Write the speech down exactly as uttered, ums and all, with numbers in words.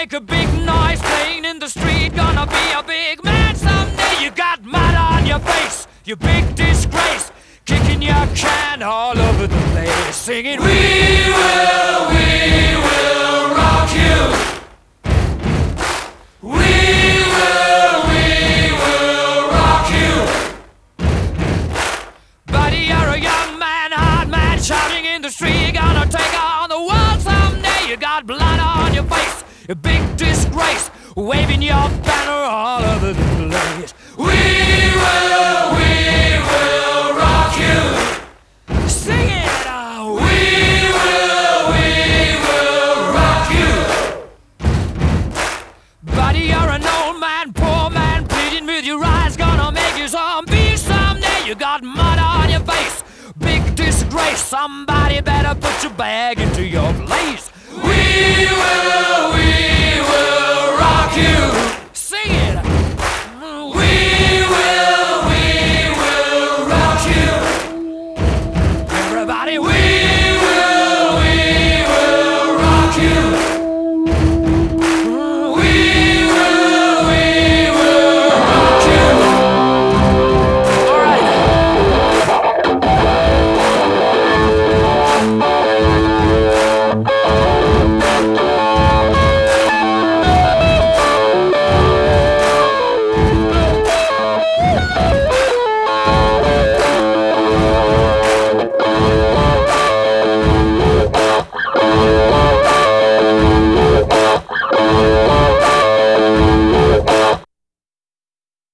make a big noise playing in the street. Gonna be a big man someday. You got mud on your face, you big disgrace. Kicking your can all over the place, singing, we will, we will rock you. We will, we will rock you. Buddy, you're a young man, hard man, shouting in the street. You're gonna take on the world someday. You got blood on your face, a big disgrace, waving your banner all over the place. We will, we will rock you. Sing it out. We will, we will rock you. Buddy, you're an old man, poor man, pleading with your eyes. Gonna make you zombie someday. You got mud on your face, big disgrace. Somebody better put your bag into your place. We will, we will